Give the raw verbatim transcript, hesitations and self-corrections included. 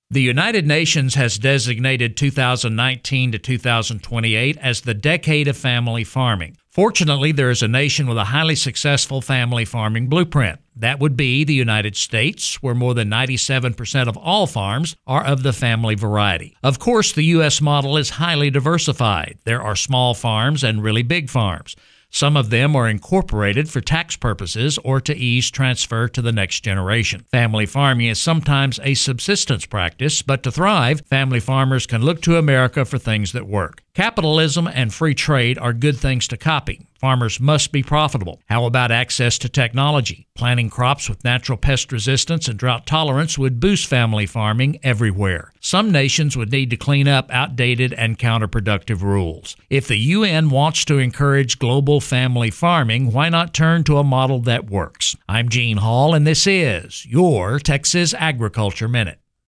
The United Nations has designated two thousand nineteen to two thousand twenty-eight as the decade of family farming. Fortunately, there is a nation with a highly successful family farming blueprint. That would be the United States, where more than ninety-seven percent of all farms are of the family variety. Of course, the U S model is highly diversified. There are small farms and really big farms. Some of them are incorporated for tax purposes or to ease transfer to the next generation. Family farming is sometimes a subsistence practice, but to thrive, family farmers can look to America for things that work. Capitalism and free trade are good things to copy. Farmers must be profitable. How about access to technology? Planting crops with natural pest resistance and drought tolerance would boost family farming everywhere. Some nations would need to clean up outdated and counterproductive rules. If the U N wants to encourage global family farming, why not turn to a model that works? I'm Gene Hall, and this is your Texas Agriculture Minute.